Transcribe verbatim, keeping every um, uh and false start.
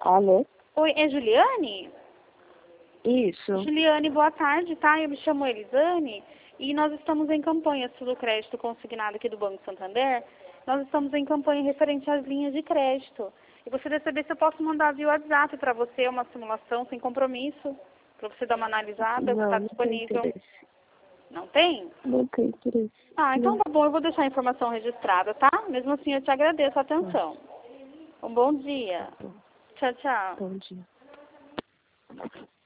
Alô? Oi, é Juliane? Isso. Juliane, boa tarde, tá? Eu me chamo Elisane e nós estamos em campanha sobre o crédito consignado aqui do Banco Santander. Nós estamos em campanha referente às linhas de crédito. E gostaria de saber se eu posso mandar via WhatsApp para você uma simulação sem compromisso, para você dar uma analisada, Não, está não tem disponível. interesse. Não tem? Não tem interesse. Ah, então Não. tá bom, eu vou deixar a informação registrada, tá? Mesmo assim, eu te agradeço a atenção. Um bom dia. Tá bom. Tchau, tchau. Bom dia.